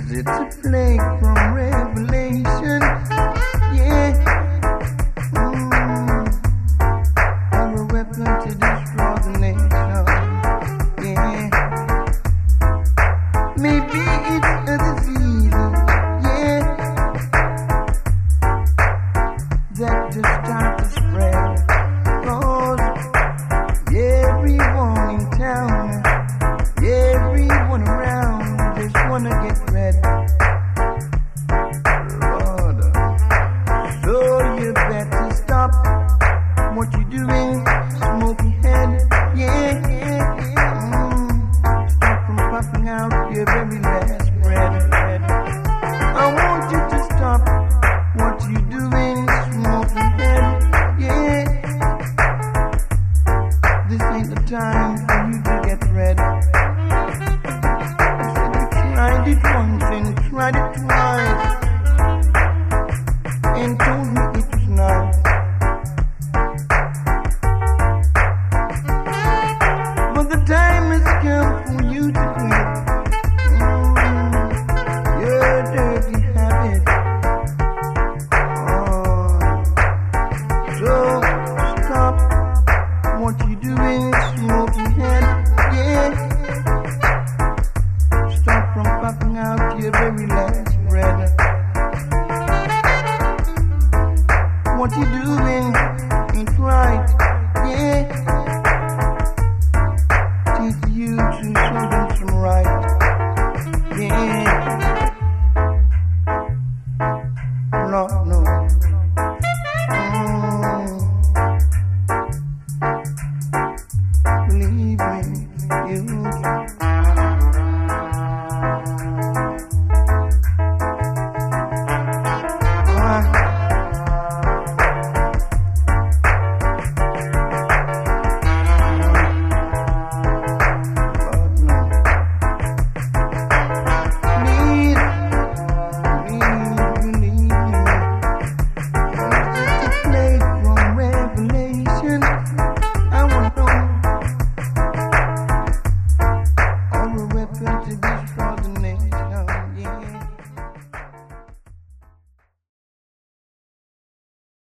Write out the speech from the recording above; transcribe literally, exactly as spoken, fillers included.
It's a plague from Revelation. Yeah. Mm. I'm a weapon to destroy the nation. Yeah. Maybe it's a disease. Yeah. That just start to spread. Cause everyone in town, everyone around just wanna get red. Lord. So you better stop what you doing, smoky head. Yeah, yeah, yeah. Mm. Stop from popping out your very last bread. I want you to stop what you doing, smoky head. Yeah. This ain't the time for you to get red. Tried it once and tried it twice, and told me it was nice. But the time has come for you to quit mm, your dirty habit. Oh, so stop what you doing, smoking head. Yeah. Stop from popping out your very last bread. What you doing ain't right.